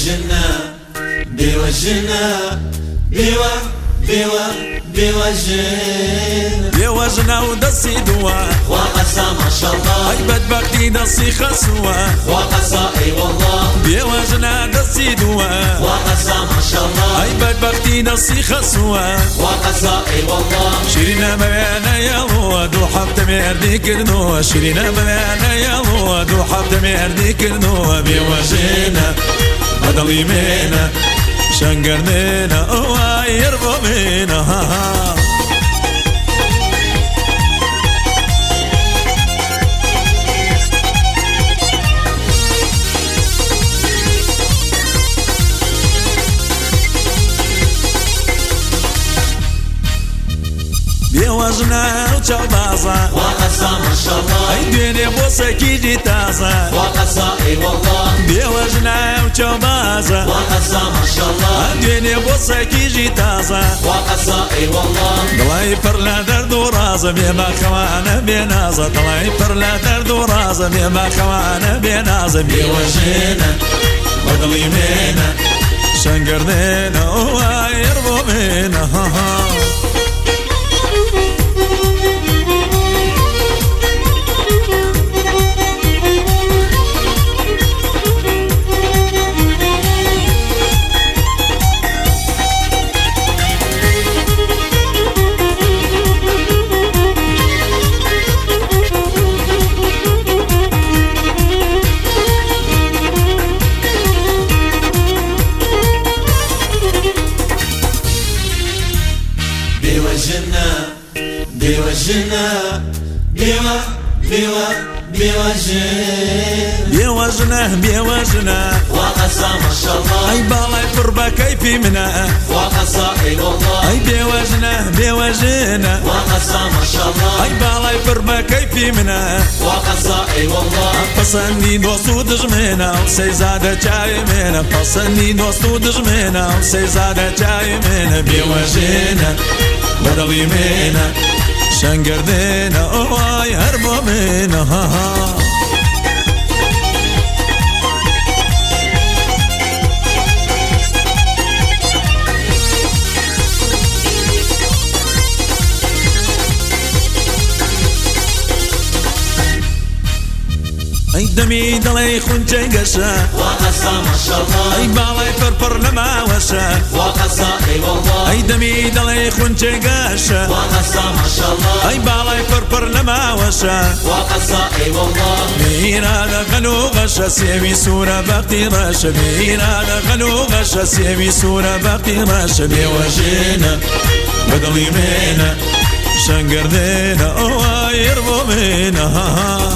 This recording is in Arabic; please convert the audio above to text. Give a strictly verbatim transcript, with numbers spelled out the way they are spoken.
بوجهنا بوجهنا بوا بوا بوجهنا بوجهنا ودسي دوا وقصا ما شاء الله اي بدبختي دسي خسوا وقصا اي والله بوجهنا دسي دوا وقصا ما شاء الله اي بدبختي دسي خسوا وقصا اي والله شيرينا مبانا يلو دو حبت مردي كرنو شيرينا مبانا يلو دو حبت مردي كرنو بوجهنا بدلي مينا شنقرنينا اوه يربو مينا ها ها بوجهنا وشبازا وقصا ما شاء الله اي دنيا بوسكي جي تازا وقصا اي والله بوجهنا وشبازا وقصا ما شاء الله دنيا بوسكي جي تازا وقصا اي والله دڵی پڕ لە دەرد و ڕازە بێمە خەوانە بێنازە دڵی پڕ لە دەرد و ڕازە بێمە خەوانە بێنازە بوجهنا بەدڵی مێنە شەنگردێنە ئەووایر بۆ مێنە هەها بوجهنا بوجهنا بوا بوا بوجهنا بێوەژنە بێوەژنە وقصا ما شاء الله ئەی باڵای پڕ بە کەیفی منە وقصا اي والله ئەی بێوەژنە بێوەژنە وقصا ما شاء الله ئەی باڵای پڕ بە کەیفی منە وقصا اي والله پەسەندی دۆست و دژمێنە و سەیزادە چاوی مێنە پەسەندی دۆست و دژمێنە و سەیزادە چاوی مێنە بێوەژێنە بەدڵی مێنە شەنگردێنە ئەوای هەر بۆ مێنە هەها ئەی دەمی دڵی خونچەی گەشە وقصا ما شاء الله ئەی باڵای پڕپڕ نەماوەشە وقصا اي والله ئەی دەمی دڵی خونچەی گەشە وقصا ما شاء الله ئەی باڵای پڕپڕ نەماوەشە وقصا اي والله میرانە غەن و غەشە سێوی سوورە بەختی ڕەشە میرانە غەن و غەشە سێوی سوورە بەختی ڕەشە بێوەژێنە بەدڵی مێنە شەنگردێنە ئەووایر بۆ مێنە هەها